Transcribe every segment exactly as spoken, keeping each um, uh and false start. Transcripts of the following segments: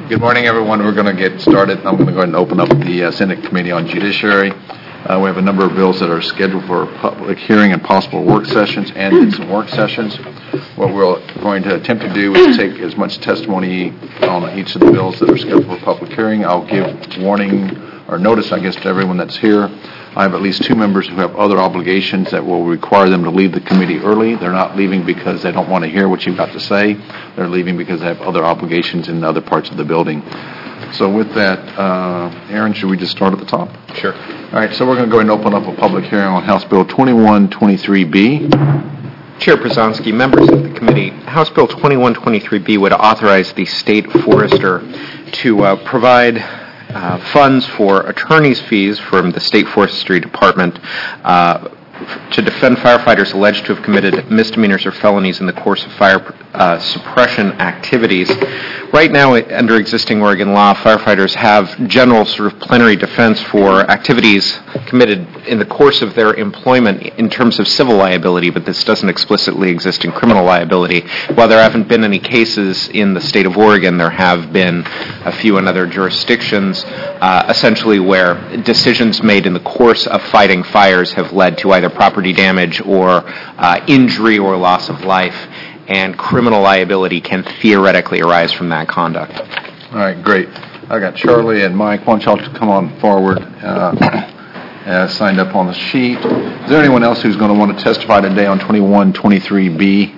Good morning, everyone. We're going to get started. I'm going to go ahead and open up the uh, Senate Committee on Judiciary. Uh, we have a number of bills that are scheduled for public hearing and possible work sessions and in some work sessions. What we're going to attempt to do is take as much testimony on each of the bills that are scheduled for public hearing. I'll give warning or notice, I guess, to everyone that's here. I have at least two members who have other obligations that will require them to leave the committee early. They're not leaving because they don't want to hear what you've got to say. They're leaving because they have other obligations in other parts of the building. So with that, uh, Aaron, should we just start at the top? Sure. All right, so we're going to go ahead and open up a public hearing on House Bill twenty-one twenty-three B. Chair Przanski, members of the committee, House Bill twenty-one twenty-three B would authorize the state forester to uh, provide uh, funds for attorney's fees from the State Forestry Department uh, to defend firefighters alleged to have committed misdemeanors or felonies in the course of fire uh, suppression activities. Right now, under existing Oregon law, firefighters have general sort of plenary defense for activities committed in the course of their employment in terms of civil liability, but this doesn't explicitly exist in criminal liability. While there haven't been any cases in the state of Oregon, there have been a few in other jurisdictions, uh, essentially where decisions made in the course of fighting fires have led to either property damage or uh, injury or loss of life, and criminal liability can theoretically arise from that conduct. All right, great. I got Charlie and Mike. Why don't y'all come on forward, uh, as signed up on the sheet. Is there anyone else who's going to want to testify today on twenty-one twenty-three B?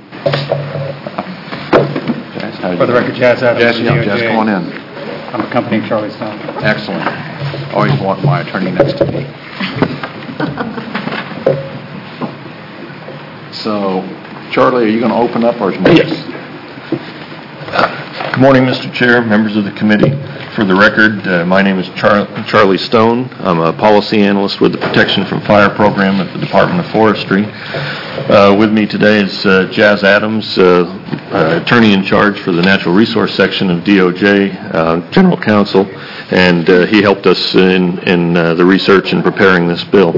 For the record, Jazz Adams. Jazz, yeah, Jazz, come on in. I'm accompanying Charlie Stone. Excellent. Always want my attorney next to me. So, Charlie, are you going to open up, or is Mike? Yes. Good morning, Mister Chair, members of the committee. For the record, uh, my name is Char- Charlie Stone. I'm a policy analyst with the Protection from Fire program at the Department of Forestry. Uh, with me today is uh, Jazz Adams, uh, uh, attorney in charge for the Natural Resource Section of D O J, uh, General Counsel, and uh, he helped us in, in uh, the research and preparing this bill.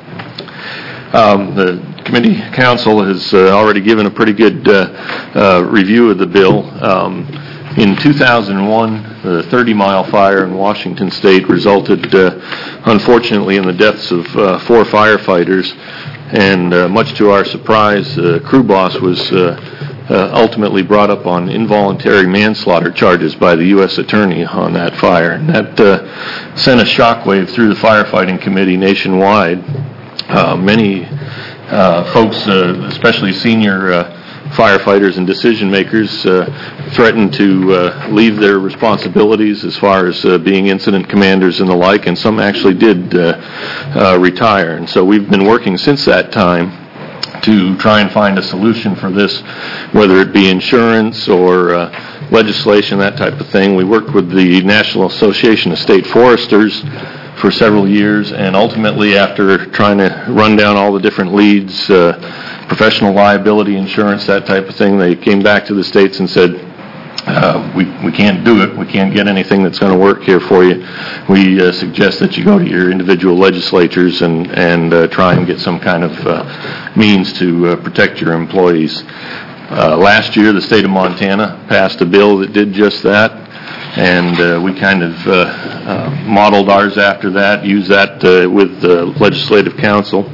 Um, the Committee Council has uh, already given a pretty good uh, uh, review of the bill. Um, in two thousand one, the thirty mile fire in Washington State resulted, uh, unfortunately, in the deaths of uh, four firefighters, and uh, much to our surprise, the uh, crew boss was uh, uh, ultimately brought up on involuntary manslaughter charges by the U S Attorney on that fire. And that uh, sent a shockwave through the firefighting committee nationwide. Uh, many Uh, folks, uh, especially senior uh, firefighters and decision makers, uh, threatened to uh, leave their responsibilities as far as uh, being incident commanders and the like, and some actually did uh, uh, retire. And so we've been working since that time to try and find a solution for this, whether it be insurance or uh, legislation, that type of thing. We worked with the National Association of State Foresters for several years, and ultimately, after trying to run down all the different leads, uh, professional liability insurance, that type of thing, they came back to the states and said, uh, we, we can't do it. We can't get anything that's going to work here for you. We uh, suggest that you go to your individual legislatures and, and uh, try and get some kind of uh, means to uh, protect your employees. Uh, last year, the state of Montana passed a bill that did just that. And uh, we kind of uh, uh, modeled ours after that, used that uh, with the Legislative Council.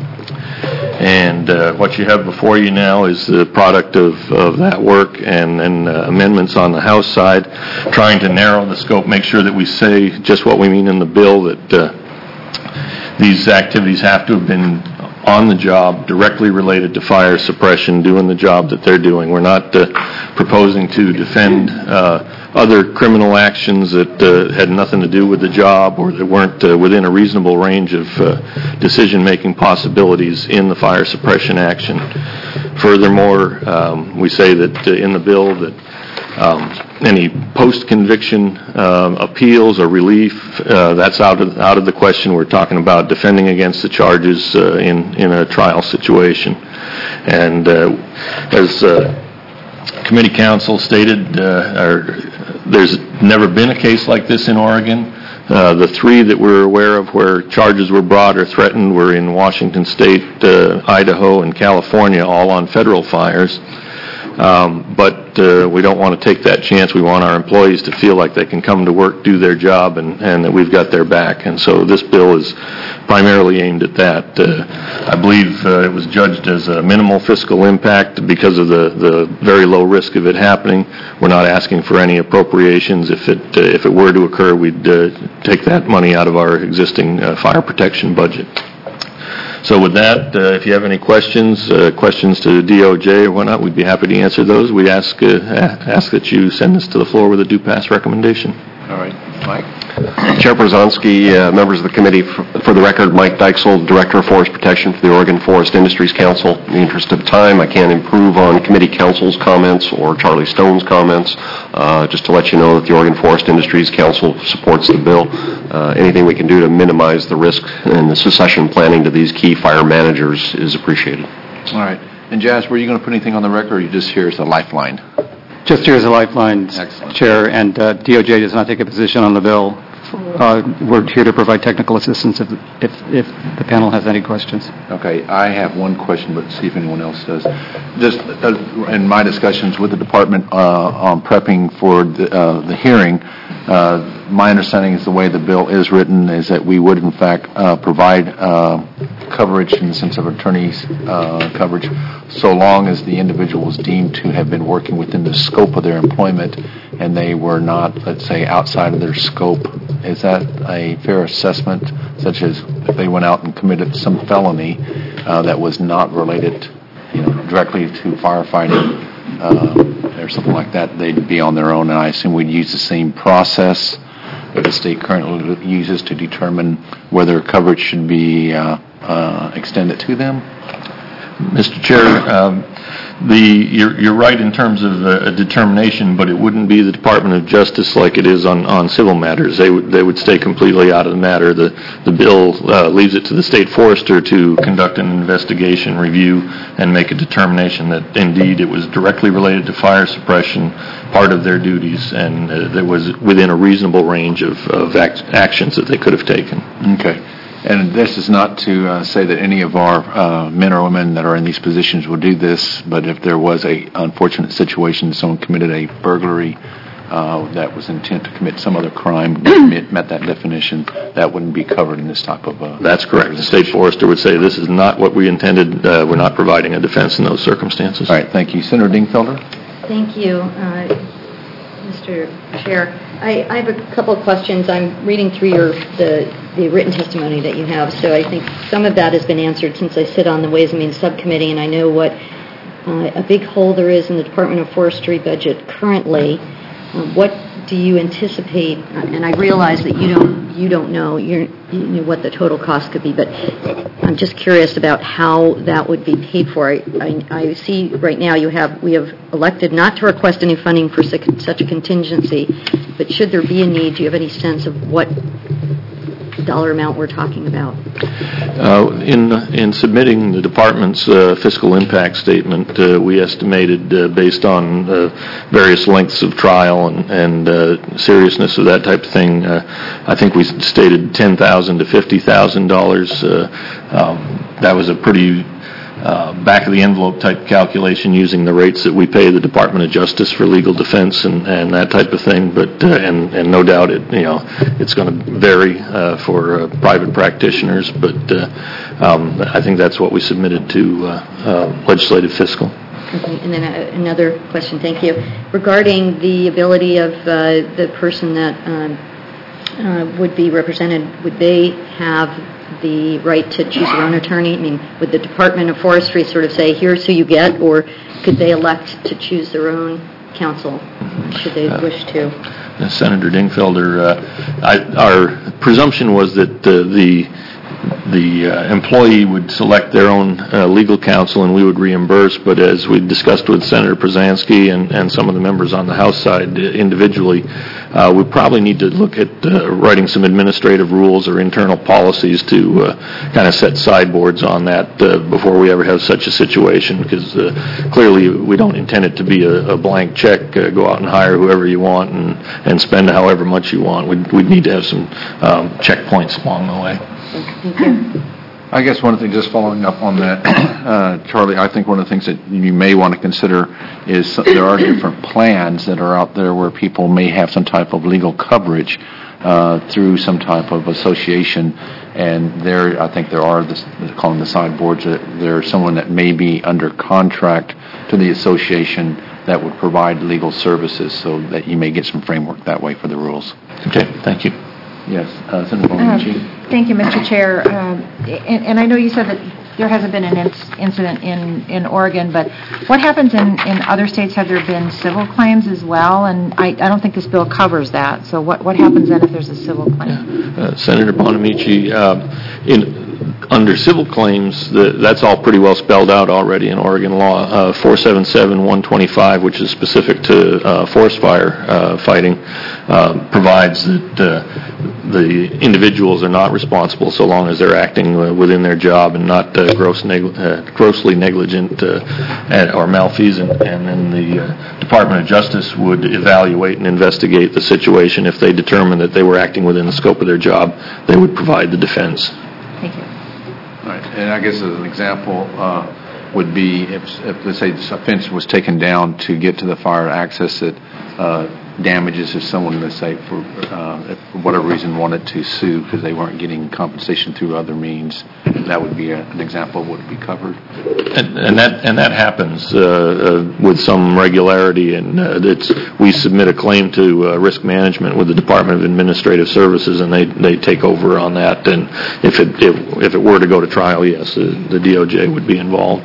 And uh, what you have before you now is the product of, of that work and, and uh, amendments on the House side, trying to narrow the scope, make sure that we say just what we mean in the bill, that uh, these activities have to have been on the job, directly related to fire suppression, doing the job that they're doing. We're not uh, proposing to defend uh, other criminal actions that uh, had nothing to do with the job or that weren't uh, within a reasonable range of uh, decision-making possibilities in the fire suppression action. Furthermore, um, we say that uh, in the bill that Um, any post-conviction uh, appeals or relief, uh, that's out of out of the question. We're talking about defending against the charges uh, in in a trial situation. And uh, as uh, committee counsel stated, uh, or, there's never been a case like this in Oregon. Uh, the three that we're aware of where charges were brought or threatened were in Washington State, uh, Idaho, and California, all on federal fires. Um, But uh, we don't want to take that chance. We want our employees to feel like they can come to work, do their job, and and that we've got their back. And so this bill is primarily aimed at that. Uh, I believe uh, it was judged as a minimal fiscal impact because of the the very low risk of it happening. We're not asking for any appropriations. If it uh, if it were to occur, we'd uh, take that money out of our existing uh, fire protection budget. So with that, uh, if you have any questions, uh, questions to the D O J or whatnot, we'd be happy to answer those. We ask uh, ask that you send this to the floor with a do-pass recommendation. All right, Mike? Chair Brzezowski, uh, members of the committee, for, for the record, Mike Dykesel, Director of Forest Protection for the Oregon Forest Industries Council. In the interest of time, I can't improve on committee counsel's comments or Charlie Stone's comments. Uh, just to let you know that the Oregon Forest Industries Council supports the bill. Uh, anything we can do to minimize the risk and the succession planning to these key fire managers is appreciated. All right. And Jazz, were you going to put anything on the record, or are you just here as a lifeline? Just here as a lifeline, Excellent. Chair, and uh, D O J does not take a position on the bill. Uh, We're here to provide technical assistance if if if the panel has any questions. Okay, I have one question, but see if anyone else does. Just uh, in my discussions with the department uh, on prepping for the, uh, the hearing, uh, my understanding is the way the bill is written is that we would, in fact, uh, provide uh, coverage in the sense of attorney's uh, coverage so long as the individual was deemed to have been working within the scope of their employment and they were not, let's say, outside of their scope. Is that a fair assessment, such as if they went out and committed some felony uh, that was not related, you know, directly to firefighting uh, or something like that, they'd be on their own, and I assume we'd use the same process that the state currently uses to determine whether coverage should be uh, uh, extended to them? Mister Chair, um, the you're, you're right in terms of a, a determination, but it wouldn't be the Department of Justice like it is on, on civil matters. They would they would stay completely out of the matter. The the bill uh, leaves it to the state forester to conduct an investigation, review, and make a determination that indeed it was directly related to fire suppression, part of their duties, and uh, that was within a reasonable range of, of act, actions that they could have taken. Okay. And this is not to uh, say that any of our uh, men or women that are in these positions will do this, but if there was a unfortunate situation, someone committed a burglary uh, that was intent to commit some other crime, that met that definition, that wouldn't be covered in this type of... Uh, That's correct. The state forester would say this is not what we intended. Uh, we're not providing a defense in those circumstances. All right, thank you. Senator Dingfelder? Thank you, uh, Mister Chair. I, I have a couple of questions. I'm reading through your the, the written testimony that you have, so I think some of that has been answered since I sit on the Ways and Means Subcommittee, and I know what uh, a big hole there is in the Department of Forestry budget currently. Uh, what do you anticipate? And I realize that you don't you don't know, you're, you know what the total cost could be, but I'm just curious about how that would be paid for. I, I, I see right now you have we have elected not to request any funding for such a contingency, but should there be a need, do you have any sense of what dollar amount we're talking about? Uh, in in submitting the department's uh, fiscal impact statement, uh, we estimated, uh, based on uh, various lengths of trial and, and uh, seriousness of that type of thing, uh, I think we stated ten thousand dollars to fifty thousand dollars. Uh, um, that was a pretty Uh, back-of-the-envelope type calculation using the rates that we pay the Department of Justice for legal defense and, and that type of thing. But uh, and and no doubt it you know it's going to vary uh, for uh, private practitioners. But uh, um, I think that's what we submitted to uh, uh, legislative fiscal. Okay. And then uh, another question. Thank you. Regarding the ability of uh, the person that um, uh, would be represented, would they have the right to choose their own attorney? I mean, would the Department of Forestry sort of say, here's who you get, or could they elect to choose their own counsel, should they wish to? Uh, Senator Dingfelder, uh, I, our presumption was that uh, the the uh, employee would select their own uh, legal counsel and we would reimburse, but as we discussed with Senator Brzezowski and, and some of the members on the House side individually, uh, we probably need to look at uh, writing some administrative rules or internal policies to uh, kind of set sideboards on that uh, before we ever have such a situation, because uh, clearly we don't intend it to be a, a blank check, uh, go out and hire whoever you want and, and spend however much you want. We'd, we'd need to have some um, checkpoints along the way. Thank you. I guess one of the things, just following up on that, uh, Charlie, I think one of the things that you may want to consider is some- there are different plans that are out there where people may have some type of legal coverage uh, through some type of association, and there, I think there are, this, they call them the sideboards, that there's someone that may be under contract to the association that would provide legal services, so that you may get some framework that way for the rules. Okay, thank you. Yes, uh, Senator Bonamici? Um, Thank you, Mister Chair. Um, And and I know you said that there hasn't been an inc- incident in in Oregon, but what happens in in other states? Have there been civil claims as well? And I I don't think this bill covers that. So what what happens then if there's a civil claim? Uh, Senator Bonamici, uh, in under civil claims, the, that's all pretty well spelled out already in Oregon law. Uh, four seventy-seven one twenty-five, which is specific to uh, forest fire uh, fighting, uh, provides that uh, the individuals are not responsible so long as they're acting uh, within their job and not uh, gross neg- uh, grossly negligent uh, and, or malfeasant. And then the uh, Department of Justice would evaluate and investigate the situation. If they determine that they were acting within the scope of their job, they would provide the defense. Thank you. Right, and I guess as an example uh, would be if, if, let's say, this offense was taken down to get to the fire access it, uh, damages if someone, let's say, for, uh, if for whatever reason wanted to sue because they weren't getting compensation through other means, that would be a, an example of what would be covered. And, and that and that happens uh, uh, with some regularity, and uh, it's, we submit a claim to uh, risk management with the Department of Administrative Services, and they, they take over on that. And if it if, if it were to go to trial, yes, uh, the D O J would be involved.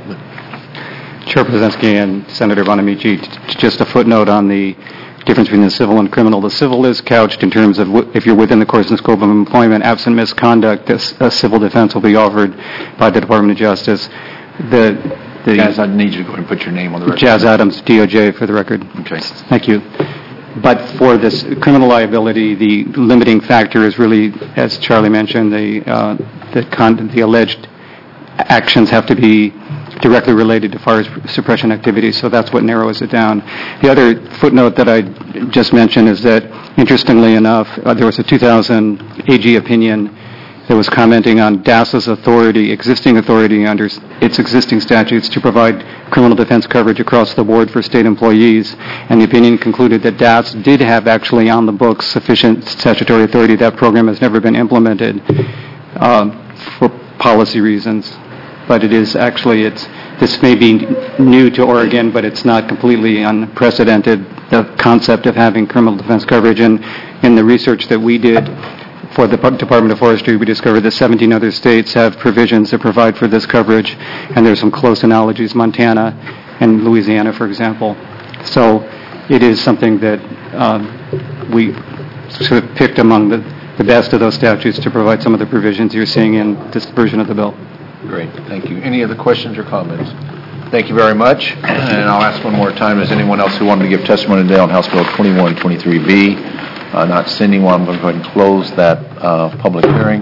Chair Brzezinski and Senator Bonamici, t- just a footnote on the difference between the civil and criminal. The civil is couched in terms of w- if you're within the course and scope of employment, absent misconduct, a, s- a civil defense will be offered by the Department of Justice. The, the Jazz, I need you to go ahead and put your name on the record. Jazz Adams, D O J, for the record. Okay. Thank you. But for this criminal liability, the limiting factor is really, as Charlie mentioned, the uh, the, con- the alleged actions have to be directly related to fire suppression activities, so that's what narrows it down. The other footnote that I just mentioned is that, interestingly enough, uh, there was a two thousand A G opinion that was commenting on D A S's authority, existing authority under s- its existing statutes to provide criminal defense coverage across the board for state employees, and the opinion concluded that D A S did have actually on the books sufficient statutory authority. That program has never been implemented um, for policy reasons. But it is actually, it's, this may be new to Oregon, but it's not completely unprecedented, the concept of having criminal defense coverage. And in the research that we did for the Department of Forestry, we discovered that seventeen other states have provisions that provide for this coverage, and there's some close analogies, Montana and Louisiana, for example. So it is something that um, we sort of picked among the, the best of those statutes to provide some of the provisions you're seeing in this version of the bill. Great, thank you. Any other questions or comments? Thank you very much. And I'll ask one more time, is anyone else who wanted to give testimony today on House Bill twenty-one twenty-three B? Uh, not seeing one, I'm going to go ahead and close that uh, public hearing.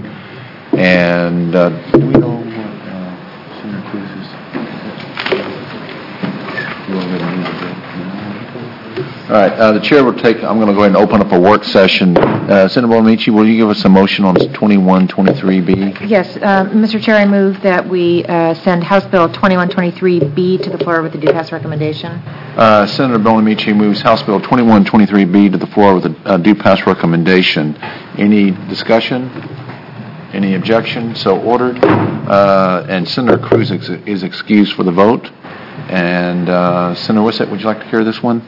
And uh, do we know what uh, Senator Cruz is? You want to go ahead and read the bill? All right, uh, the chair will take, I'm going to go ahead and open up a work session. Uh, Senator Bonamici, will you give us a motion on twenty-one twenty-three B? Yes, uh, Mister Chair, I move that we uh, send House Bill twenty-one twenty-three B to the floor with a due pass recommendation. Uh, Senator Bonamici moves House Bill twenty-one twenty-three B to the floor with a uh, due pass recommendation. Any discussion? Any objection? So ordered. Uh, and Senator Cruz ex- is excused for the vote. And uh, Senator Wissett, would you like to hear this one?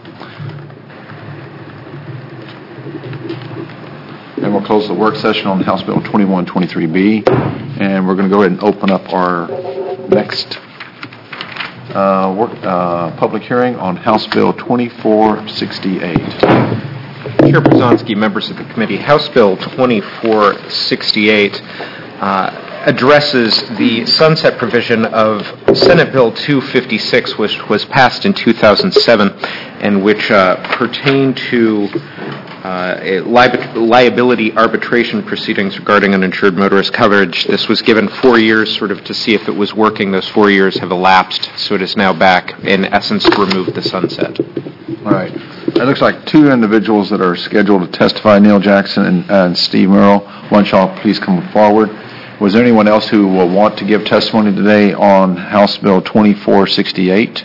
And we'll close the work session on House Bill twenty-one twenty-three B. And we're going to go ahead and open up our next uh, work, uh, public hearing on House Bill twenty-four sixty-eight. Chair Brzezinski, members of the committee, House Bill twenty-four sixty-eight uh, addresses the sunset provision of Senate Bill two fifty-six, which was passed in two thousand seven, and which uh, pertained to uh, a li- liability arbitration proceedings regarding uninsured motorist coverage. This was given four years sort of to see if it was working. Those four years have elapsed, so it is now back, in essence, to remove the sunset. All right. It looks like two individuals that are scheduled to testify, Neil Jackson and, uh, and Steve Merrill. Why don't y'all please come forward. Was there anyone else who will want to give testimony today on House Bill twenty-four sixty-eight?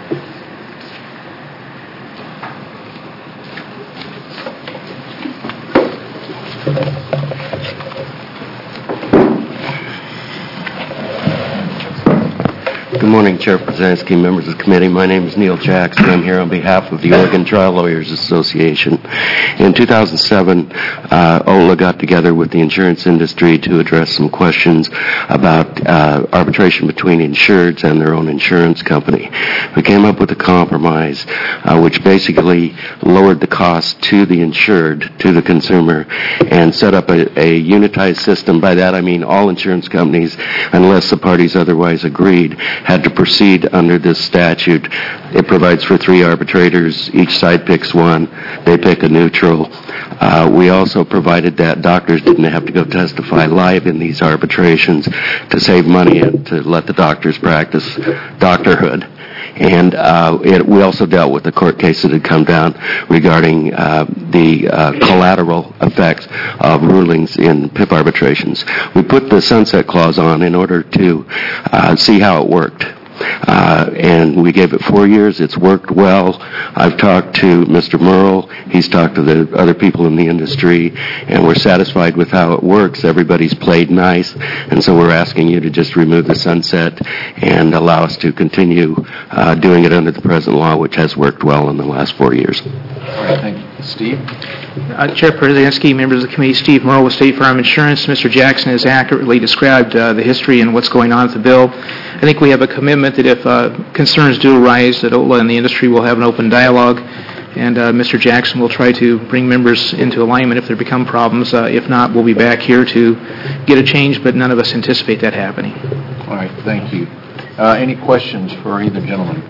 Good morning, Chair Brzezinski, members of the committee. My name is Neil Jackson. I'm here on behalf of the Oregon Trial Lawyers Association. In two thousand seven, uh, O L A got together with the insurance industry to address some questions about uh, arbitration between insureds and their own insurance company. We came up with a compromise uh, which basically lowered the cost to the insured, to the consumer, and set up a, a unitized system. By that I mean all insurance companies, unless the parties otherwise agreed, had to proceed under this statute. It provides for three arbitrators. Each side picks one. They pick a neutral. Uh, we also provided that doctors didn't have to go testify live in these arbitrations to save money and to let the doctors practice doctorhood. And uh, it, we also dealt with the court case that had come down regarding uh, the uh, collateral effects of rulings in P I P arbitrations. We put the sunset clause on in order to uh, see how it worked. Uh, and we gave it four years. It's worked well. I've talked to Mister Merle. He's talked to the other people in the industry, and we're satisfied with how it works. Everybody's played nice, and so we're asking you to just remove the sunset and allow us to continue uh, doing it under the present law, which has worked well in the last four years. All right, thank you. Steve? Uh, Chair Brzezinski, members of the committee, Steve Merle with State Farm Insurance. Mister Jackson has accurately described uh, the history and what's going on with the bill. I think we have a commitment that if uh, concerns do arise, that O L A and the industry will have an open dialogue, and uh, Mister Jackson will try to bring members into alignment if there become problems. Uh, if not, we'll be back here to get a change, but none of us anticipate that happening. All right, thank you. Uh, any questions for either gentleman?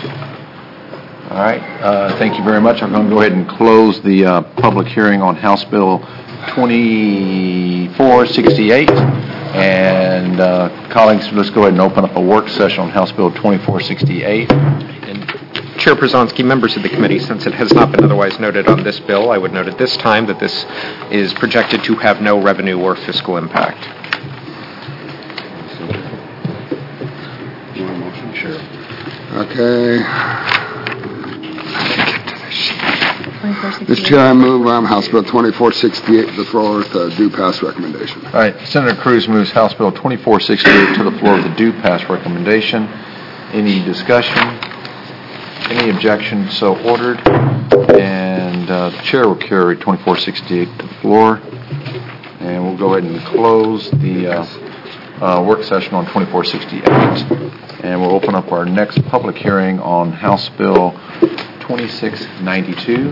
All right, uh, thank you very much. I'm going to go ahead and close the uh, public hearing on House Bill twenty-four sixty-eight. And uh, colleagues, let's go ahead and open up a work session on House Bill twenty-four sixty-eight. And Chair Brzezinski, members of the committee, since it has not been otherwise noted on this bill, I would note at this time that this is projected to have no revenue or fiscal impact. Okay. Mister Chair, I move um, House Bill twenty-four sixty-eight to the floor with the due pass recommendation. All right, Senator Cruz moves House Bill twenty-four sixty-eight to the floor with the due pass recommendation. Any discussion? Any objection? So ordered. And uh, the chair will carry twenty-four sixty-eight to the floor. And we'll go ahead and close the uh, uh, work session on twenty-four sixty-eight. And we'll open up our next public hearing on House Bill twenty-six ninety-two.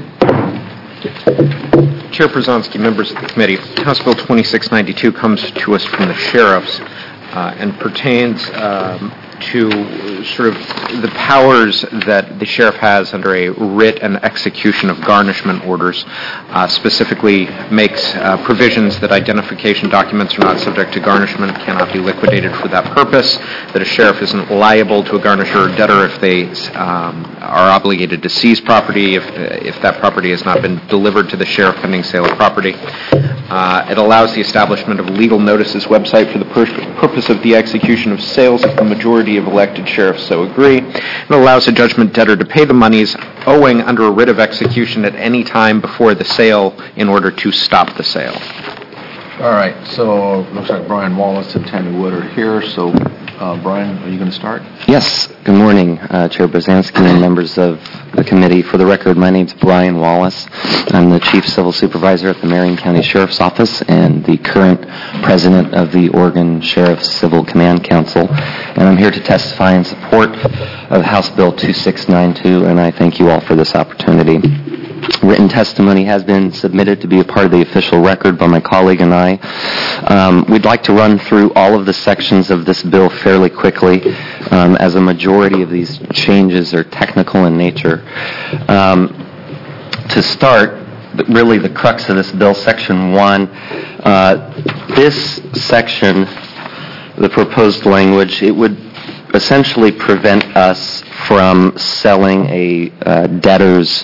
Chair Brzezinski, members of the committee, House Bill twenty-six ninety-two comes to us from the sheriffs uh, and pertains um, to sort of the powers that the sheriff has under a writ and execution of garnishment orders, uh, specifically makes uh, provisions that identification documents are not subject to garnishment, cannot be liquidated for that purpose, that a sheriff isn't liable to a garnisher or debtor if they um, are obligated to seize property, if, if that property has not been delivered to the sheriff pending sale of property. Uh, it allows the establishment of a legal notices website for the pur- purpose of the execution of sales if the majority of elected sheriffs so agree. It allows a judgment debtor to pay the monies owing under a writ of execution at any time before the sale in order to stop the sale. All right, so it looks like Brian Wallace and Tammy Wood are here. So, uh, Brian, are you going to start? Yes. Good morning, uh, Chair Brzezinski and members of the committee. For the record, my name's Brian Wallace. I'm the Chief Civil Supervisor at the Marion County Sheriff's Office and the current President of the Oregon Sheriff's Civil Command Council. And I'm here to testify in support of House Bill twenty-six ninety-two, and I thank you all for this opportunity. Written testimony has been submitted to be a part of the official record by my colleague and I. Um, we'd like to run through all of the sections of this bill fairly quickly, um, as a majority of these changes are technical in nature. Um, to start, really the crux of this bill, Section one, uh, this section, the proposed language, it would essentially prevent us from selling a uh, debtor's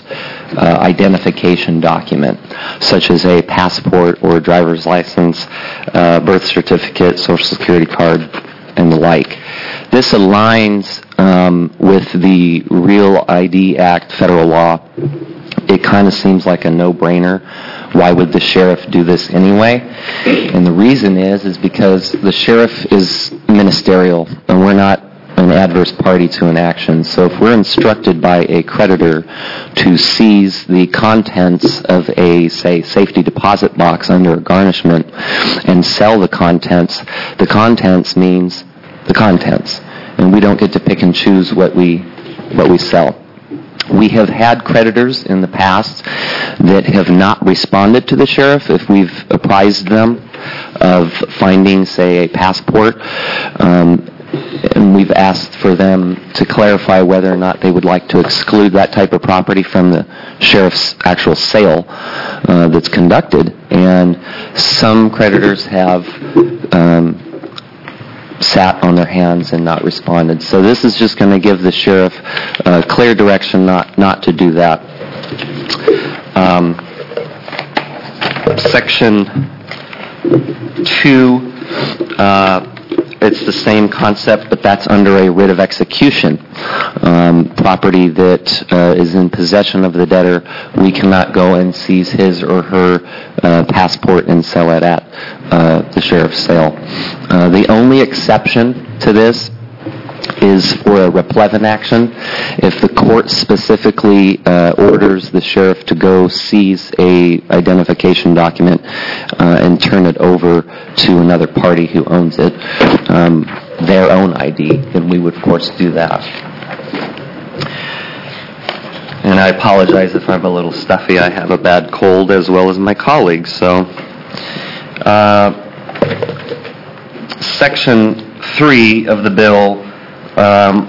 uh, identification document, such as a passport or a driver's license, uh, birth certificate, social security card, and the like. This aligns um, with the Real I D Act federal law. It kind of seems like a no-brainer. Why would the sheriff do this anyway? And the reason is, is because the sheriff is ministerial, and we're not an adverse party to an action. So if we're instructed by a creditor to seize the contents of a, say, safety deposit box under a garnishment and sell the contents, the contents means the contents. And we don't get to pick and choose what we what we sell. We have had creditors in the past that have not responded to the sheriff if we've apprised them of finding, say, a passport, um, and we've asked for them to clarify whether or not they would like to exclude that type of property from the sheriff's actual sale uh, that's conducted. And some creditors have um, sat on their hands and not responded. So this is just going to give the sheriff uh, clear direction not, not to do that. Um, section two, uh, it's the same concept, but that's under a writ of execution. Um, property that uh, is in possession of the debtor, we cannot go and seize his or her uh, passport and sell it at uh, the sheriff's sale. Uh, the only exception to this is for a replevant action. If the court specifically uh, orders the sheriff to go seize a identification document uh, and turn it over to another party who owns it, um, their own I D, then we would of course do that. And I apologize if I'm a little stuffy. I have a bad cold as well as my colleagues. So, uh, section three of the bill, um,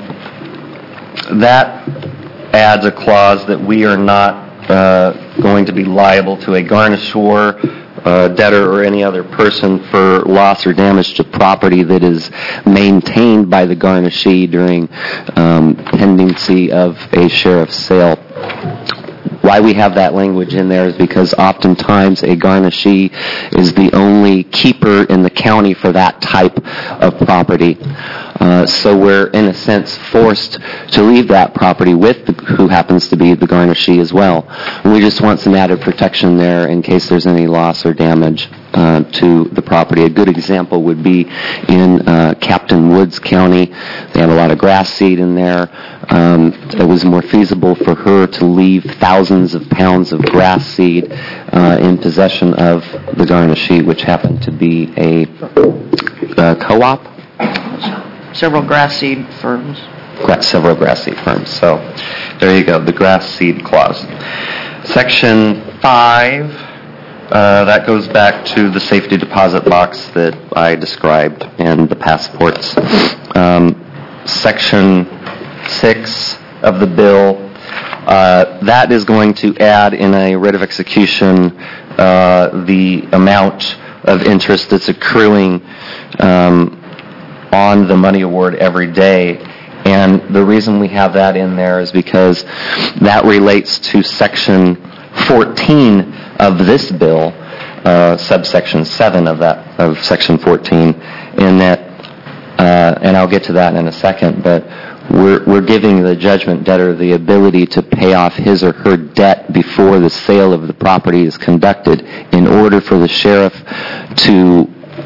that adds a clause that we are not uh, going to be liable to a garnishor, uh, debtor, or any other person for loss or damage to property that is maintained by the garnishee during um, pendency of a sheriff's sale. Why we have that language in there is because oftentimes a garnishee is the only keeper in the county for that type of property. Uh, so we're, in a sense, forced to leave that property with the, who happens to be the garnishee as well. And we just want some added protection there in case there's any loss or damage uh, to the property. A good example would be in uh, Captain Woods County. They have a lot of grass seed in there. Um, it was more feasible for her to leave thousands of pounds of grass seed uh, in possession of the garnishee, which happened to be a, a co-op. Several grass seed firms. Several grass seed firms. So there you go, the grass seed clause. Section five, uh, that goes back to the safety deposit box that I described and the passports. Um, section six of the bill, uh, that is going to add in a writ of execution uh, the amount of interest that's accruing um, on the money award every day. And the reason we have that in there is because that relates to section fourteen of this bill, uh, subsection seven of that, of section fourteen, in that, uh, and I'll get to that in a second, but we're, we're giving the judgment debtor the ability to pay off his or her debt before the sale of the property is conducted in order for the sheriff to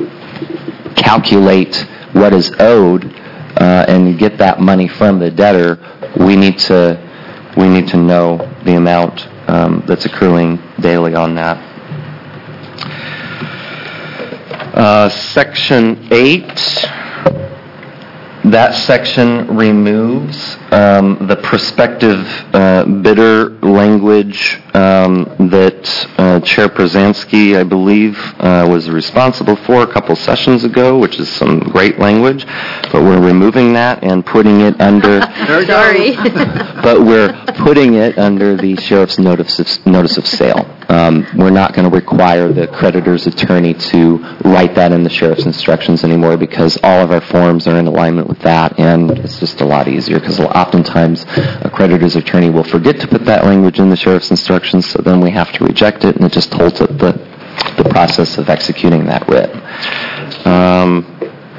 calculate what is owed uh, and get that money from the debtor. We need to we need to know the amount um, that's accruing daily on that. Uh, section eight. That section removes um, the prospective uh, bidder language um, that uh, Chair Przanski, I believe, uh, was responsible for a couple sessions ago, which is some great language. But we're removing that and putting it under. Sorry. But we're putting it under the sheriff's notice of, notice of sale. um, we're not going to require the creditor's attorney to write that in the sheriff's instructions anymore, because all of our forms are in alignment with that, and it's just a lot easier, because oftentimes a creditor's attorney will forget to put that language in the sheriff's instructions, so then we have to reject it, and it just holds up the, the process of executing that writ. Um,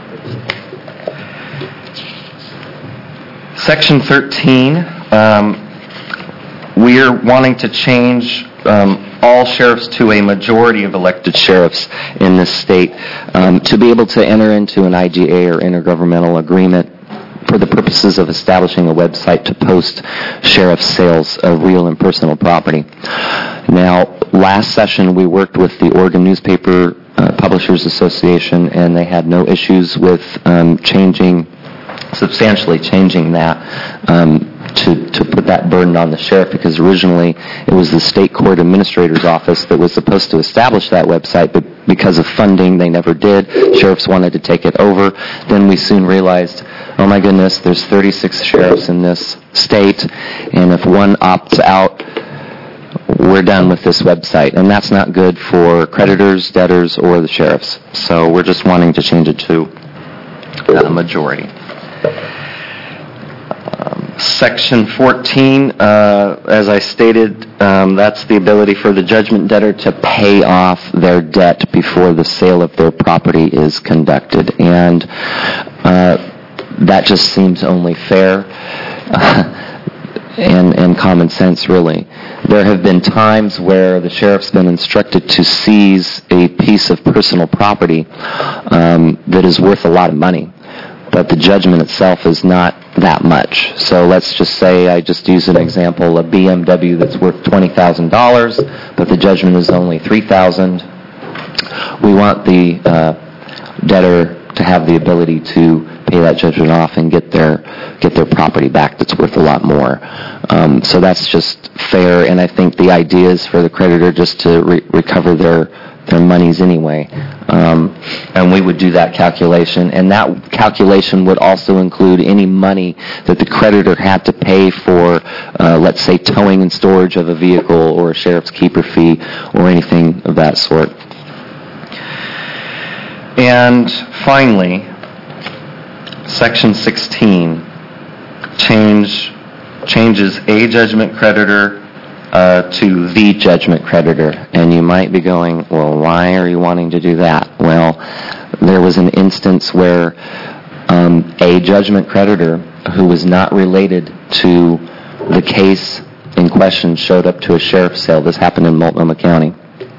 Section thirteen, um, we're wanting to change um, all sheriffs to a majority of elected sheriffs in this state um, to be able to enter into an I G A or intergovernmental agreement for the purposes of establishing a website to post sheriff sales of real and personal property. Now, last session we worked with the Oregon Newspaper uh, Publishers Association, and they had no issues with um, changing substantially changing that um, to, to put that burden on the sheriff, because originally it was the state court administrator's office that was supposed to establish that website, but because of funding they never did. Sheriffs wanted to take it over. Then we soon realized, oh my goodness, there's thirty-six sheriffs in this state, and if one opts out, we're done with this website, and that's not good for creditors, debtors, or the sheriffs. So we're just wanting to change it to a majority. Um, Section fourteen, uh, as I stated, um, that's the ability for the judgment debtor to pay off their debt before the sale of their property is conducted. And uh, that just seems only fair and, and common sense, really. There have been times where the sheriff's been instructed to seize a piece of personal property um, that is worth a lot of money, but the judgment itself is not that much. So let's just say, I just use an example, a B M W that's worth twenty thousand dollars, but the judgment is only three thousand dollars. We want the uh, debtor to have the ability to pay that judgment off and get their get their property back that's worth a lot more. Um, so that's just fair, and I think the idea is for the creditor just to re- recover their their monies anyway. Um, and we would do that calculation, and that calculation would also include any money that the creditor had to pay for, uh, let's say, towing and storage of a vehicle or a sheriff's keeper fee or anything of that sort. And finally, Section sixteen change, changes a judgment creditor uh, to the judgment creditor. And you might be going, well, why are you wanting to do that? Well, there was an instance where um, a judgment creditor who was not related to the case in question showed up to a sheriff's sale. This happened in Multnomah County.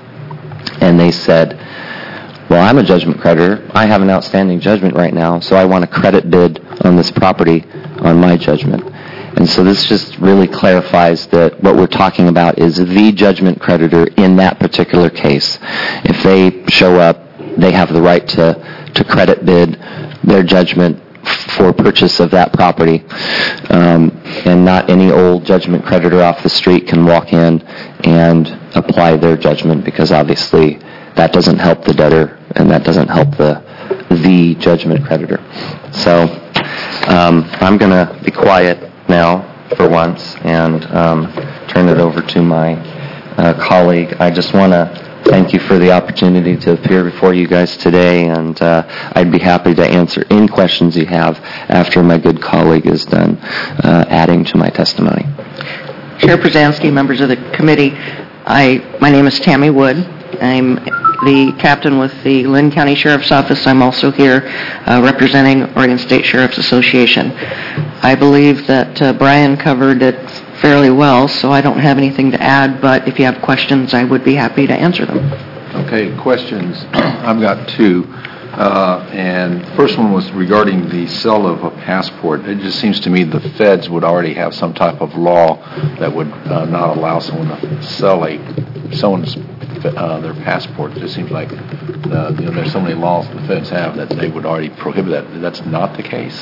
And they said, well, I'm a judgment creditor. I have an outstanding judgment right now, so I want a credit bid on this property on my judgment. And so this just really clarifies that what we're talking about is the judgment creditor in that particular case. If they show up, they have the right to, to credit bid their judgment for purchase of that property. Um, and not any old judgment creditor off the street can walk in and apply their judgment, because obviously that doesn't help the debtor and that doesn't help the the judgment creditor. So um, I'm going to be quiet now for once and um, turn it over to my uh, colleague. I just want to thank you for the opportunity to appear before you guys today, and uh, I'd be happy to answer any questions you have after my good colleague is done uh, adding to my testimony. Chair Przansky, members of the committee, I my name is Tammy Wood. I'm the captain with the Lynn County Sheriff's Office. I'm also here uh, representing Oregon State Sheriff's Association. I believe that uh, Brian covered it fairly well, so I don't have anything to add, but if you have questions, I would be happy to answer them. Okay, questions. I've got two. Uh, and the first one was regarding the sale of a passport. It just seems to me the feds would already have some type of law that would uh, not allow someone to sell a someone's uh, their passport. It just seems like uh, you know there's so many laws the feds have that they would already prohibit that. That's not the case.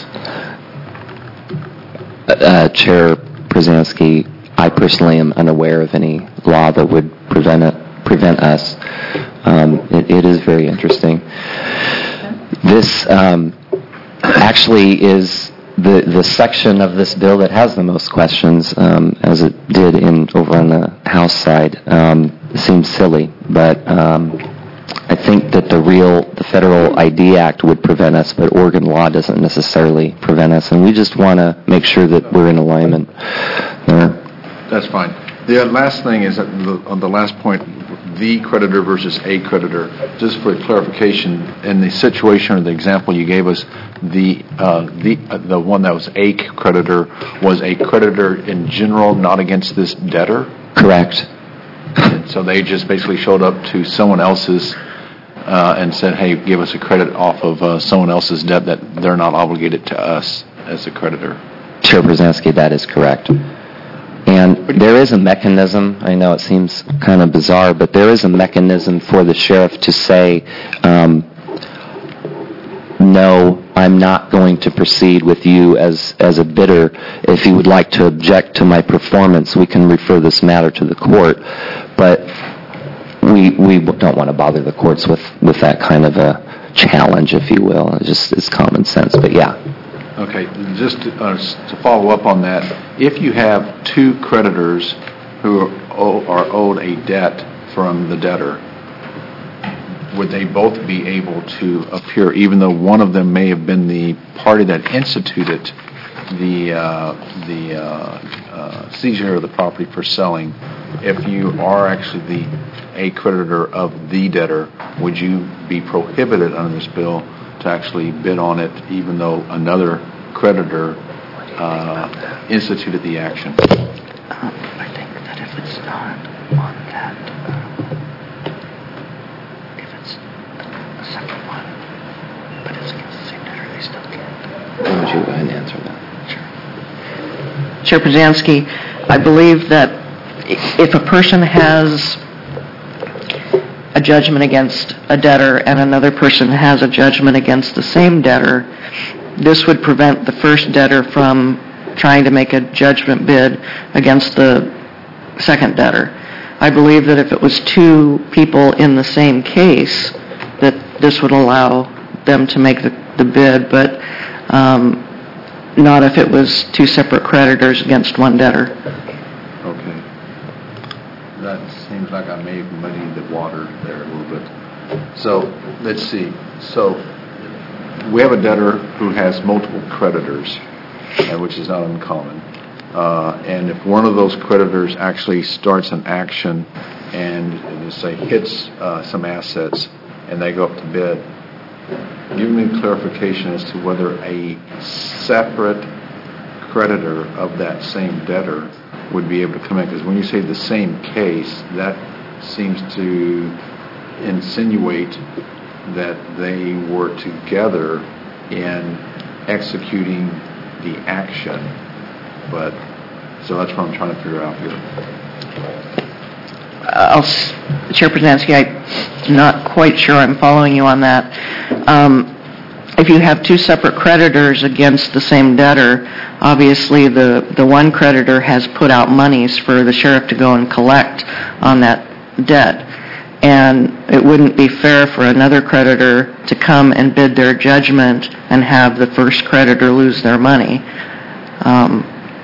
Uh, Chair Przansky, I personally am unaware of any law that would prevent it, prevent us. Um, it, it is very interesting. This um, actually is the the section of this bill that has the most questions, um, as it did in over on the House side. Um, seems silly, but um, I think that the real, the Federal I D Act would prevent us, but Oregon law doesn't necessarily prevent us, and we just want to make sure that we're in alignment there. That's fine. The last thing is, that the, on the last point, the creditor versus a creditor, just for clarification, in the situation or the example you gave us, the uh, the uh, the one that was a creditor was a creditor in general, not against this debtor? Correct. And so they just basically showed up to someone else's uh, and said, hey, give us a credit off of uh, someone else's debt that they're not obligated to us as a creditor. Chair Brzezinski, that is correct. And there is a mechanism, I know it seems kind of bizarre, but there is a mechanism for the sheriff to say, um, no, I'm not going to proceed with you as, as a bidder. If you would like to object to my performance, we can refer this matter to the court. But we we don't want to bother the courts with, with that kind of a challenge, if you will. It's just it's common sense, but yeah. Okay, just to, uh, to follow up on that, if you have two creditors who are, owe, are owed a debt from the debtor, would they both be able to appear, even though one of them may have been the party that instituted the uh, the uh, uh, seizure of the property for selling? If you are actually the a creditor of the debtor, would you be prohibited under this bill to actually bid on it, even though another creditor uh, instituted the action? Um, I think that if it's not on that, uh, if it's a separate one, but it's against the same debtor, they still can't. Why don't you go ahead and answer that? Chair Brzezinski, I believe that if a person has a judgment against a debtor and another person has a judgment against the same debtor, this would prevent the first debtor from trying to make a judgment bid against the second debtor. I believe that if it was two people in the same case, that this would allow them to make the, the bid, but um, not if it was two separate creditors against one debtor. Okay. That seems like I may have muddied the water there a little bit. So, let's see. So, we have a debtor who has multiple creditors, uh, which is not uncommon. Uh, and if one of those creditors actually starts an action and, let's say, hits uh, some assets and they go up to bid, give me clarification as to whether a separate creditor of that same debtor would be able to come in. Because when you say the same case, that seems to insinuate that they were together in executing the action. But, so that's what I'm trying to figure out here. I'll, Chair Brzezinski, I'm not quite sure I'm following you on that. Um, if you have two separate creditors against the same debtor, obviously the, the one creditor has put out monies for the sheriff to go and collect on that debt. And it wouldn't be fair for another creditor to come and bid their judgment and have the first creditor lose their money. Um,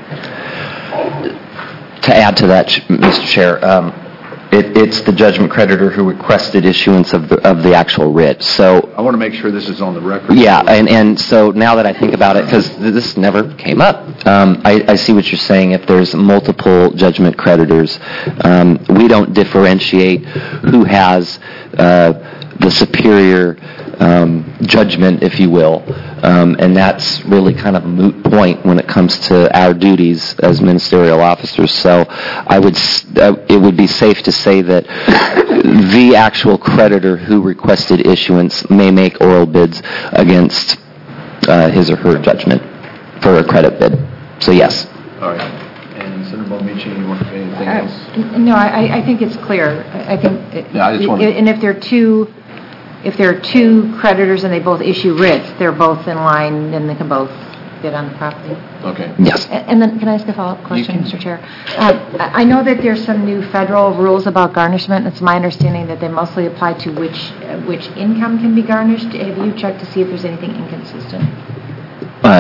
to add to that, Mister Chair, um, it, it's the judgment creditor who requested issuance of the, of the actual writ. So I want to make sure this is on the record. Yeah, and, and so now that I think about it, because this never came up, um, I, I see what you're saying. If there's multiple judgment creditors, um, we don't differentiate who has uh, the superior um, judgment, if you will, um, and that's really kind of a moot point when it comes to our duties as ministerial officers. So I would, uh, it would be safe to say that the actual creditor who requested issuance may make oral bids against uh, his or her judgment for a credit bid. So yes. All right. And Senator Bonamici, you want to say anything Uh, else? No, I, I think it's clear. I I think, it- Yeah, I just wanted- and if there are two, if there are two creditors and they both issue writs, they're both in line, then they can both bid on the property. Okay. Yes. A- And then, can I ask a follow-up question, can. Mister Chair? Uh, I I know that there's some new federal rules about garnishment. It's my understanding that they mostly apply to which, uh, which income can be garnished. Have you checked to see if there's anything inconsistent? Uh,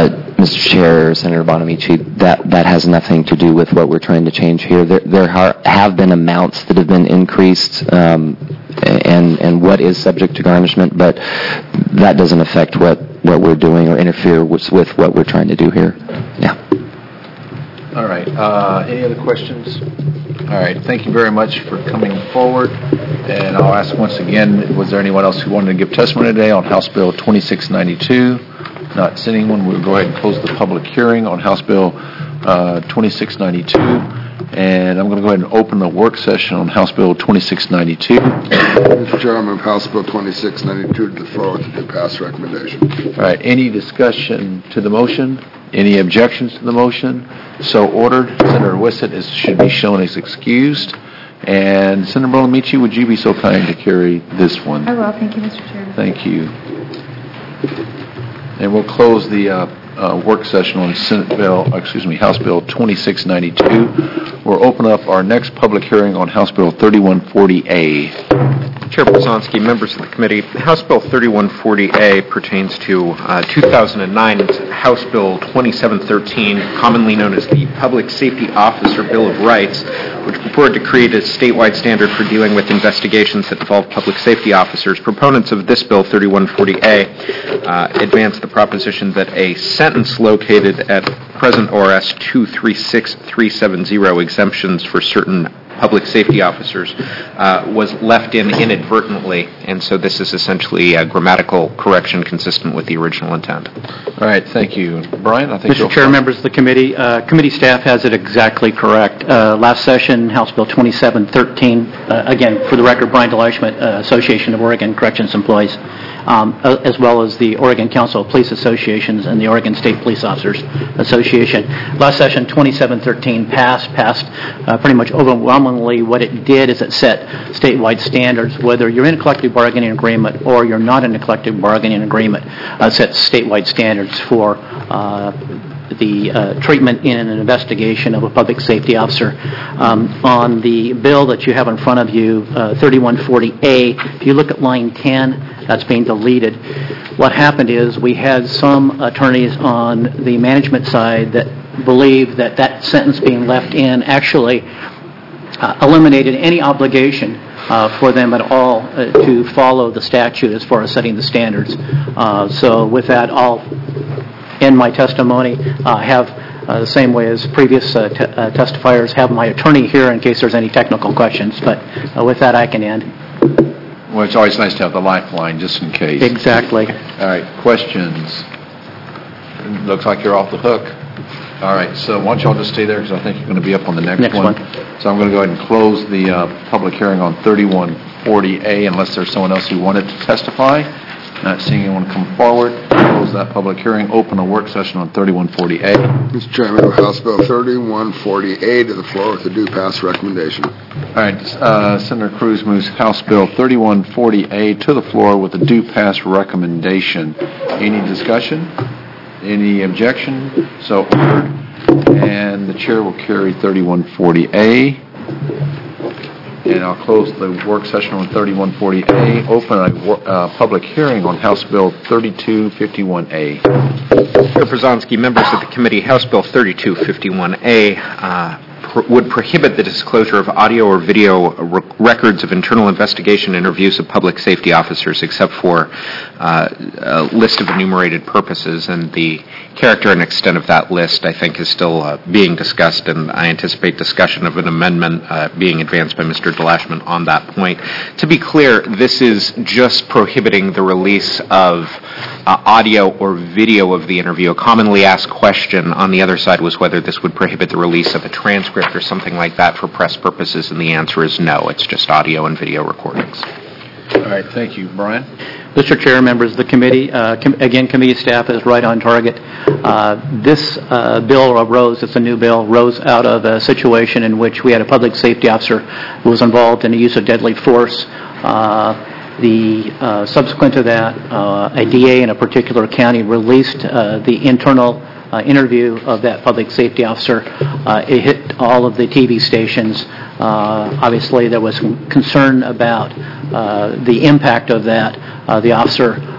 Mister Chair, Senator Bonamici, that, that has nothing to do with what we're trying to change here. There, there are, have been amounts that have been increased um, and, and what is subject to garnishment, but that doesn't affect what, what we're doing or interfere with, with what we're trying to do here. Yeah. All right. Uh, any other questions? All right. Thank you very much for coming forward. And I'll ask once again, was there anyone else who wanted to give testimony today on House Bill twenty-six ninety-two? Not seeing anyone, we'll go ahead and close the public hearing on House Bill uh, twenty-six ninety-two. And I'm going to go ahead and open the work session on House Bill twenty-six ninety-two. Mister Chairman, House Bill twenty-six ninety-two to the floor with the pass recommendation. All right. Any discussion to the motion? Any objections to the motion? So ordered. Senator Wissett is, should be shown as excused. And Senator Bonamici, would you be so kind to carry this one? I will. Thank you, Mister Chair. Thank you. And we'll close the uh, uh, work session on Senate Bill, excuse me, House Bill twenty-six ninety-two. We'll open up our next public hearing on House Bill thirty-one forty A. Chair Brzezinski, members of the committee, House Bill thirty-one forty A pertains to uh, two thousand nine House Bill twenty-seven thirteen, commonly known as the Public Safety Officer Bill of Rights, which purported to create a statewide standard for dealing with investigations that involve public safety officers. Proponents of this Bill thirty-one forty A uh, advance the proposition that a sentence located at present O R S two three six three seven zero, exemptions for certain public safety officers, uh, was left in inadvertently, and so this is essentially a grammatical correction consistent with the original intent. All right, thank you. Brian, I think Mister Chair, members of the committee, uh, committee staff has it exactly correct. Uh, last session, House Bill twenty-seven thirteen, uh, again, for the record, Brian DeLeichman, uh, Association of Oregon Corrections Employees, um, uh, as well as the Oregon Council of Police Associations and the Oregon State Police Officers Association. Last session, twenty-seven thirteen passed, passed uh, pretty much overwhelmingly. What it did is it set statewide standards, whether you're in a collective bargaining agreement or you're not in a collective bargaining agreement, uh, set statewide standards for uh, the uh, treatment in an investigation of a public safety officer. Um, on the bill that you have in front of you, uh, thirty-one forty A, if you look at line ten, that's being deleted. What happened is we had some attorneys on the management side that believed that that sentence being left in actually uh, eliminated any obligation Uh, for them at all uh, to follow the statute as far as setting the standards. Uh, so with that, I'll end my testimony. Uh, have uh, the same way as previous uh, t- uh, testifiers, have my attorney here in case there's any technical questions. But uh, with that, I can end. Well, it's always nice to have the lifeline just in case. Exactly. All right, questions? Looks like you're off the hook. All right, so why don't y'all just stay there because I think you're going to be up on the next, next one. one. So I'm going to go ahead and close the uh, public hearing on thirty-one forty A unless there's someone else who wanted to testify. Not seeing anyone come forward. Close that public hearing. Open a work session on thirty-one forty A. Mister Chairman, House Bill thirty-one forty A to the floor with a due pass recommendation. All right, uh, Senator Cruz moves House Bill thirty-one forty A to the floor with a due pass recommendation. Any discussion? Any objection? So ordered. And the chair will carry thirty-one forty A. And I'll close the work session on thirty-one forty A. Open a uh, public hearing on House Bill thirty-two fifty-one A. Chair Brzezinski, members of the committee, House Bill thirty-two fifty-one A uh, pr- would prohibit the disclosure of audio or video re- records of internal investigation interviews of public safety officers except for uh, a list of enumerated purposes, and the character and extent of that list, I think, is still uh, being discussed, and I anticipate discussion of an amendment uh, being advanced by Mister DeLashman on that point. To be clear, this is just prohibiting the release of uh, audio or video of the interview. A commonly asked question on the other side was whether this would prohibit the release of a transcript or something like that for press purposes, and the answer is no. It's just audio and video recordings. All right, thank you. Brian? Mister Chair, members of the committee, uh, com- again, committee staff is right on target. Uh, this uh, bill arose, it's a new bill, rose out of a situation in which we had a public safety officer who was involved in the use of deadly force. Uh, the uh, subsequent to that, uh, a D A in a particular county released uh, the internal uh, interview of that public safety officer. Uh, it hit all of the T V stations. Uh, obviously, there was concern about uh, the impact of that. Uh, the officer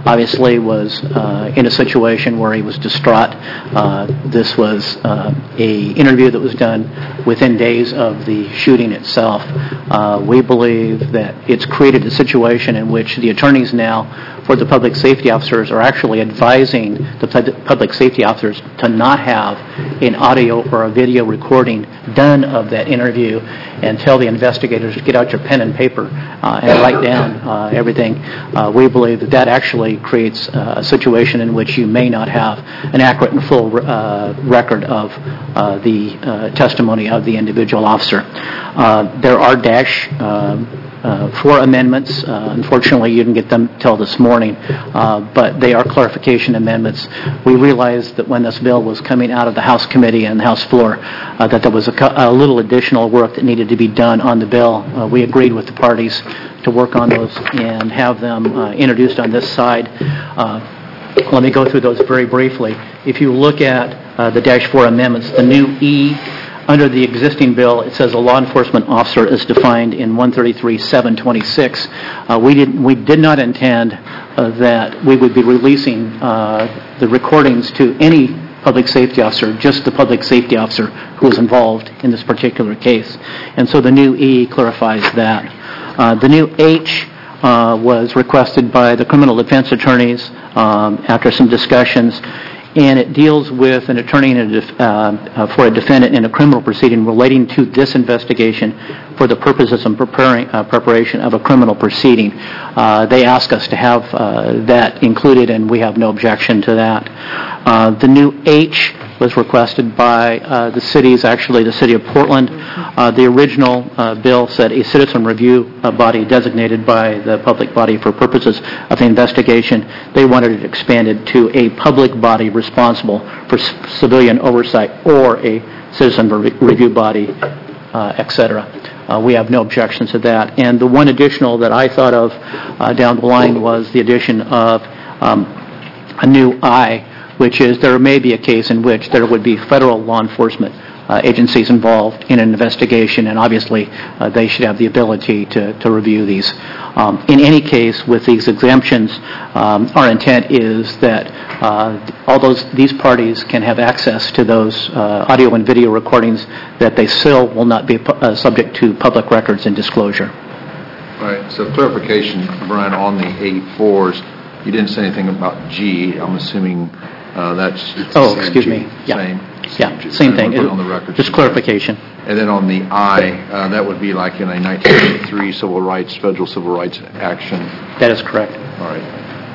obviously was uh, in a situation where he was distraught. Uh, this was uh, a interview that was done within days of the shooting itself. Uh, we believe that it's created a situation in which the attorneys now for the public safety officers are actually advising the pub- public safety officers to not have an audio or a video recording done of that interview and tell the investigators to get out your pen and paper uh, and write down uh, everything. Uh, we believe that that actually creates uh, a situation in which you may not have an accurate and full uh, record of uh, the uh, testimony of the individual officer. Uh, there are dash um, Uh, four amendments. Uh, unfortunately, you didn't get them till this morning, uh, but they are clarification amendments. We realized that when this bill was coming out of the House committee and the House floor, uh, that there was a, a little additional work that needed to be done on the bill. Uh, we agreed with the parties to work on those and have them uh, introduced on this side. Uh, let me go through those very briefly. If you look at uh, the dash four amendments, the new E under the existing bill, it says a law enforcement officer is defined in one thirty-three seven twenty-six. Uh, we did we did not intend uh, that we would be releasing uh, the recordings to any public safety officer, just the public safety officer who was involved in this particular case. And so the new E clarifies that. Uh, the new H uh, was requested by the criminal defense attorneys um, after some discussions, and it deals with an attorney in a def- uh, uh, for a defendant in a criminal proceeding relating to this investigation for the purposes of preparing, uh, preparation of a criminal proceeding. Uh, they ask us to have uh, that included, and we have no objection to that. Uh, the new H was requested by uh, the cities, actually the city of Portland. Uh, the original uh, bill said a citizen review uh, body designated by the public body for purposes of the investigation. They wanted it expanded to a public body responsible for c- civilian oversight or a citizen re- review body, uh, et cetera. Uh, we have no objections to that. And the one additional that I thought of uh, down the line was the addition of um, a new I, which is there may be a case in which there would be federal law enforcement uh, agencies involved in an investigation, and obviously uh, they should have the ability to, to review these. Um, in any case, with these exemptions, um, our intent is that uh, all those these parties can have access to those uh, audio and video recordings, that they still will not be pu- uh, subject to public records and disclosure. All right, so clarification, Brian, on the A fours, you didn't say anything about G. I'm assuming uh, that's... It's oh, the same excuse G, me. Yeah, same, yeah, G. same I thing. Put it on the record. Just clarification. And then on the I, uh, that would be like in a nineteen eighty-three civil rights, federal civil rights action. That is correct. All right.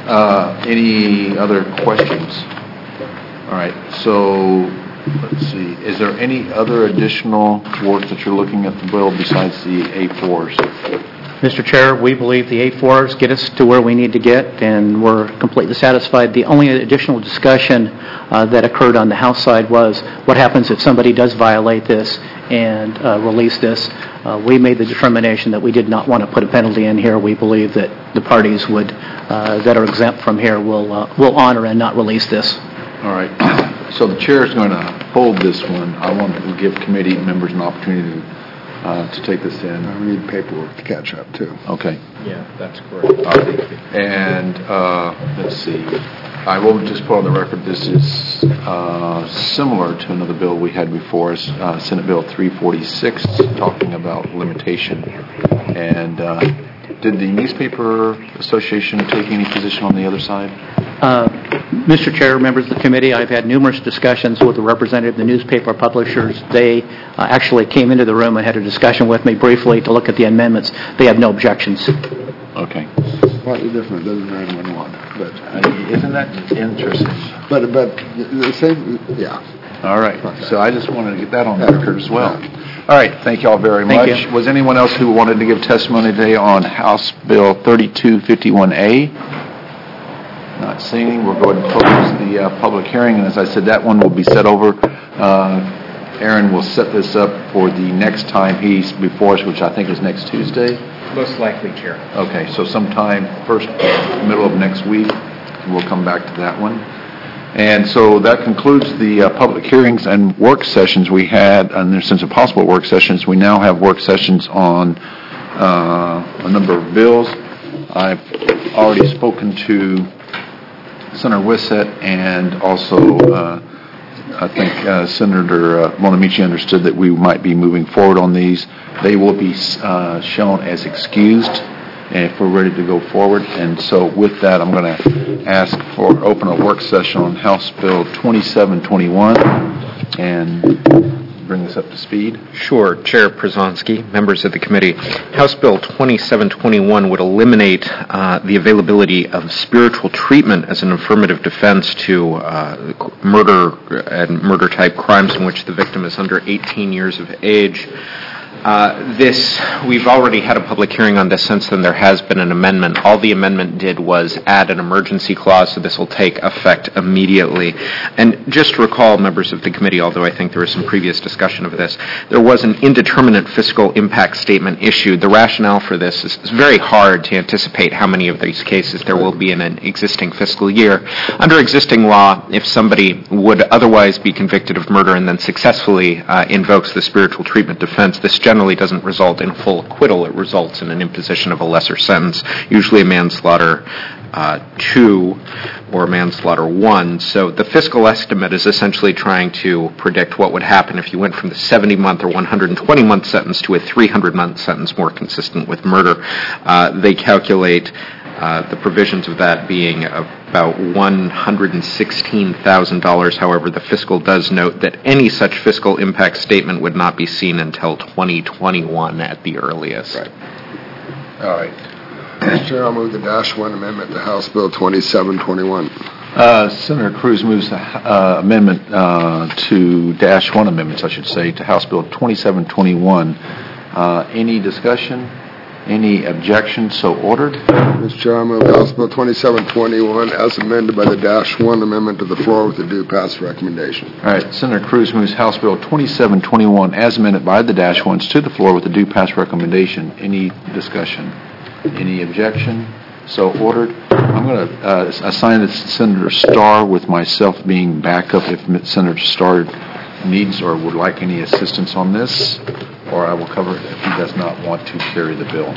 Uh, any other questions? All right. So let's see. Is there any other additional work that you're looking at the bill besides the A fours? Mister Chair, we believe the A fours get us to where we need to get, and we're completely satisfied. The only additional discussion uh, that occurred on the House side was what happens if somebody does violate this and uh, release this. Uh, we made the determination that we did not want to put a penalty in here. We believe that the parties would uh, that are exempt from here will uh, will honor and not release this. All right. So the chair is going to hold this one. I want to give committee members an opportunity to Uh, to take this in. We need paperwork to catch up, too. Okay. Yeah, that's correct. All right. And uh, let's see. I will just put on the record this is uh, similar to another bill we had before us, uh, Senate Bill three forty-six, talking about limitation. And uh, did the Newspaper Association take any position on the other side? Uh, Mister Chair, members of the committee, I've had numerous discussions with the representative of the newspaper publishers. They uh, actually came into the room and had a discussion with me briefly to look at the amendments. They have no objections. Okay. Slightly different than nine one one, but uh, isn't that interesting? But but the same, yeah. All right. So I just wanted to get that on the record as well. All right. Thank you all very Thank much. you. Was anyone else who wanted to give testimony today on House Bill thirty-two fifty-one A? Not seeing. We'll go ahead and close the uh, public hearing, and as I said, that one will be set over. Uh, Aaron will set this up for the next time he's before us, which I think is next Tuesday. Most likely, Chair. Okay, so sometime first, middle of next week, and we'll come back to that one. And so that concludes the uh, public hearings and work sessions we had, and there's since a possible work sessions, we now have work sessions on uh, a number of bills. I've already spoken to Senator Wissett, and also uh, I think uh, Senator uh, Bonamici understood that we might be moving forward on these. They will be uh, shown as excused if we're ready to go forward. And so with that, I'm going to ask for open a work session on House Bill twenty-seven twenty-one and bring this up to speed. Sure. Chair Przanski, members of the committee, House Bill twenty-seven twenty-one would eliminate uh, the availability of spiritual treatment as an affirmative defense to uh, murder and murder-type crimes in which the victim is under eighteen years of age. Uh, this, we've already had a public hearing on this. Since then there has been an amendment. All the amendment did was add an emergency clause, so this will take effect immediately. And just to recall, members of the committee, although I think there was some previous discussion of this, there was an indeterminate fiscal impact statement issued. The rationale for this is it's very hard to anticipate how many of these cases there will be in an existing fiscal year. Under existing law, if somebody would otherwise be convicted of murder and then successfully uh, invokes the spiritual treatment defense, this generally doesn't result in full acquittal. It results in an imposition of a lesser sentence, usually a manslaughter uh, two or manslaughter one. So the fiscal estimate is essentially trying to predict what would happen if you went from the seventy-month or one hundred twenty month sentence to a three hundred month sentence, more consistent with murder. Uh, they calculate Uh, the provisions of that being about one hundred sixteen thousand dollars. However, the fiscal does note that any such fiscal impact statement would not be seen until twenty twenty-one at the earliest. Right. All right. Mister Chair, I'll move the dash one amendment to House Bill twenty-seven twenty-one. Uh, Senator Cruz moves the uh, amendment uh, to dash one amendments, I should say, to House Bill twenty-seven twenty-one. Uh, any discussion? Any objection? So ordered. Mister Chair, I move House Bill twenty-seven twenty-one as amended by the dash one amendment to the floor with a due pass recommendation. All right. Senator Cruz moves House Bill twenty-seven twenty-one as amended by the dash ones to the floor with a due pass recommendation. Any discussion? Any objection? So ordered. I'm going to uh, assign it to Senator Starr, with myself being backup if Senator Starr needs or would like any assistance on this, or I will cover it if he does not want to carry the bill.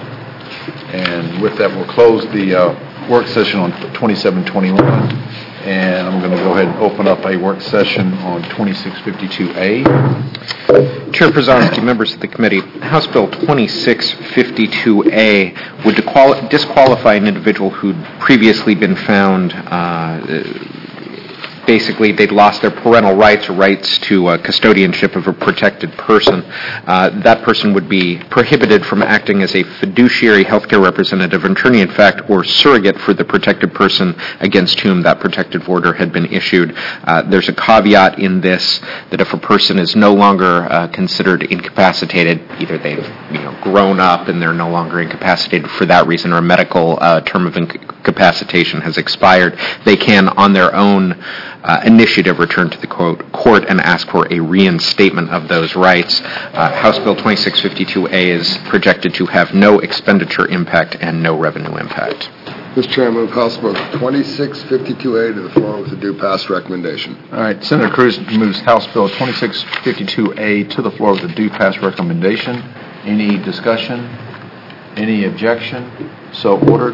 And with that, we'll close the uh, work session on twenty-seven twenty-one, and I'm going to go ahead and open up a work session on twenty-six fifty-two A. Chair Przanski, members of the committee, House Bill twenty-six fifty-two A would disqual- disqualify an individual who'd previously been found uh, basically they'd lost their parental rights or rights to uh, custodianship of a protected person. Uh, that person would be prohibited from acting as a fiduciary healthcare representative, attorney in fact, or surrogate for the protected person against whom that protective order had been issued. Uh, there's a caveat in this that if a person is no longer uh, considered incapacitated, either they've you know grown up and they're no longer incapacitated for that reason, or a medical uh, term of incapacitation has expired, they can on their own Uh, initiative return to the quote, court and ask for a reinstatement of those rights. Uh, House Bill twenty-six fifty-two A is projected to have no expenditure impact and no revenue impact. Mister Chair, I move House Bill twenty-six fifty-two A to the floor with a due pass recommendation. All right. Senator Cruz moves House Bill twenty-six fifty-two A to the floor with a due pass recommendation. Any discussion? Any objection? So ordered.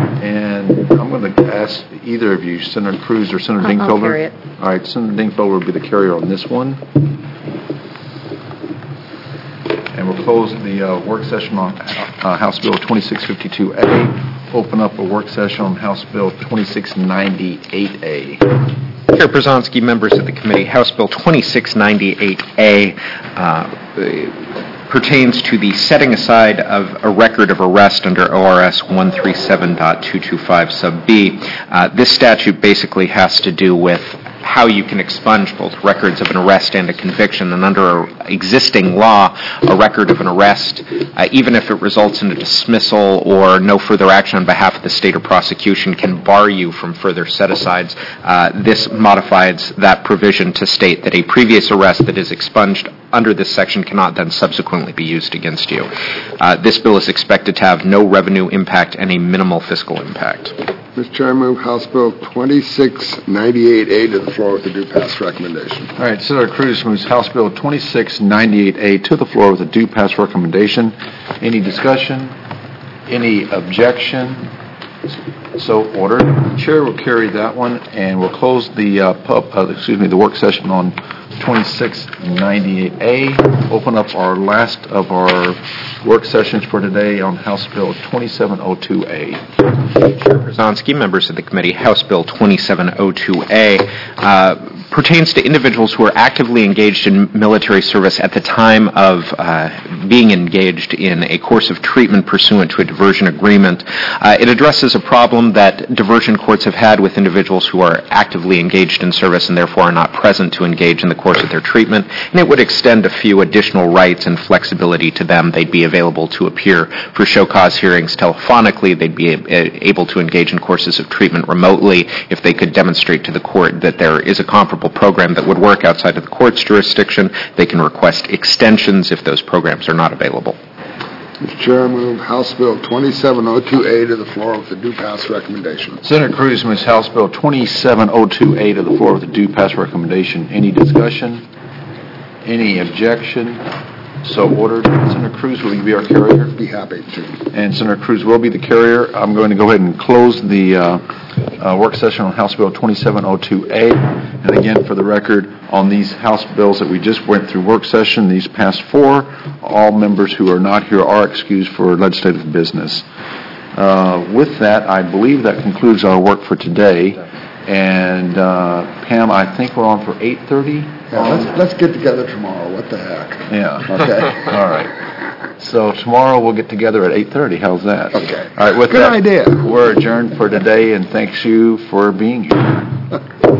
And I'm going to ask either of you, Senator Cruz or Senator I'll, Dingfelder. I'll carry it. All right, Senator Dingfelder will be the carrier on this one. And we'll close the uh, work session on uh, House Bill twenty-six fifty-two A. Open up a work session on House Bill twenty-six ninety-eight A. Chair Przanski, members of the committee, House Bill twenty-six ninety-eight A uh, pertains to the setting aside of a record of arrest under O R S one thirty-seven point two two five sub B. Uh, this statute basically has to do with how you can expunge both records of an arrest and a conviction. And under existing law, a record of an arrest, uh, even if it results in a dismissal or no further action on behalf of the state or prosecution, can bar you from further set-asides. Uh, this modifies that provision to state that a previous arrest that is expunged under this section cannot then subsequently be used against you. Uh, this bill is expected to have no revenue impact and a minimal fiscal impact. Mister Chair, I move House Bill twenty-six ninety-eight A to the floor with a due pass recommendation. All right, Senator Cruz moves House Bill twenty-six ninety-eight A to the floor with a due pass recommendation. Any discussion? Any objection? So ordered. The chair will carry that one, and we'll close the, uh, pub, uh, excuse me, the work session on twenty-six ninety-eight A. Open up our last of our work sessions for today on House Bill twenty-seven oh two A. Chair Brzezinski, members of the committee, House Bill twenty-seven oh two A uh, pertains to individuals who are actively engaged in military service at the time of uh, being engaged in a course of treatment pursuant to a diversion agreement. Uh, it addresses a problem that diversion courts have had with individuals who are actively engaged in service and therefore are not present to engage in the course of their treatment, and it would extend a few additional rights and flexibility to them. They'd be available to appear for show cause hearings telephonically. They'd be a- able to engage in courses of treatment remotely if they could demonstrate to the court that there is a comparable program that would work outside of the court's jurisdiction. They can request extensions if those programs are not available. Mister Chair, I move House Bill twenty-seven oh two A to the floor with a due pass recommendation. Senator Cruz moves House Bill twenty-seven oh two A to the floor with a due pass recommendation. Any discussion? Any objection? So ordered. Senator Cruz, will you be our carrier? Be happy to. And Senator Cruz will be the carrier. I'm going to go ahead and close the uh, uh, work session on House Bill twenty-seven oh two A. And again, for the record, on these House bills that we just went through work session, these past four, all members who are not here are excused for legislative business. Uh, with that, I believe that concludes our work for today. And uh, Pam, I think we're on for eight thirty. Yeah, let's, let's get together tomorrow. What the heck? Yeah. Okay. All right. So tomorrow we'll get together at eight thirty. How's that? Okay. All right. With Good that, idea. We're adjourned for today, and thanks you for being here.